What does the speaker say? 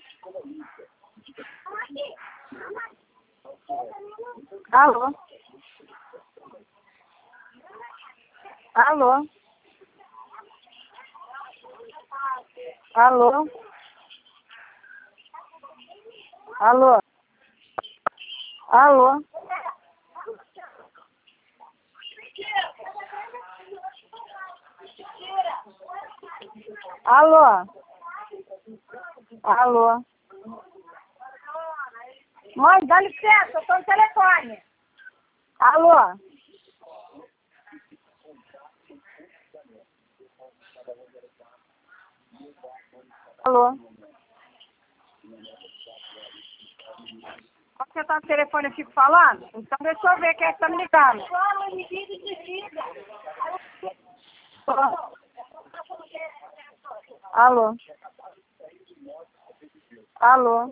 Alô? Alô? Alô? Alô? Alô? Alô? Alô? Mãe, dá licença, eu tô no telefone. Alô? Alô? Quando você tá no telefone, eu fico falando? Então deixa eu ver quem é que tá me ligando. Alô? Alô?